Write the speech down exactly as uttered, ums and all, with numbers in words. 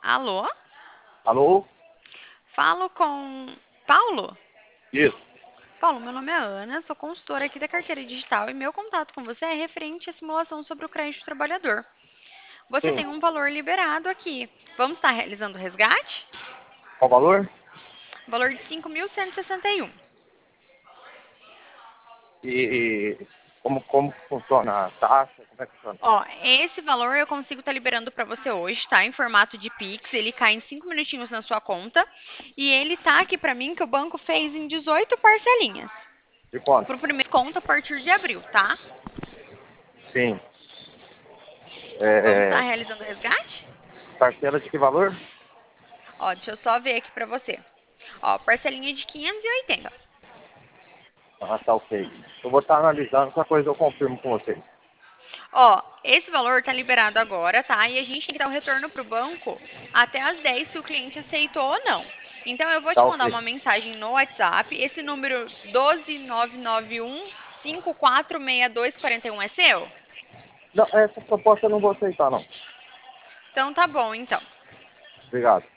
Alô? Alô? Falo com Paulo? Isso. Paulo, meu nome é Ana, sou consultora aqui da Carteira Digital e meu contato com você é referente à simulação sobre o crédito do trabalhador. Você Sim. tem um valor liberado aqui. Vamos estar realizando o resgate? Qual o valor? Valor de cinco mil cento e sessenta e um. E, e como, como que funciona a taxa? Como é que funciona? Ó, esse valor eu consigo estar liberando para você hoje, tá? Em formato de Pix, ele cai em cinco minutinhos na sua conta. E ele tá aqui para mim que o banco fez em dezoito parcelinhas. De quanto? Pro primeiro conta a partir de abril, tá? Sim. Vamos estar É, realizando o resgate? parcela de que valor? Ó, deixa eu só ver aqui pra você. Ó, parcelinha de quinhentos e oitenta. Ah, tá ok. Eu vou estar analisando, qualquer coisa eu confirmo com vocês. Ó, esse valor tá liberado agora, tá? E a gente tem que dar o retorno pro banco até às dez se o cliente aceitou ou não. Então eu vou Tá te mandar ok. uma mensagem no WhatsApp. Esse número doze nove nove um cinco quatro seis dois quatro um é seu? Não, essa proposta eu não vou aceitar, não. Então tá bom, então. Obrigado.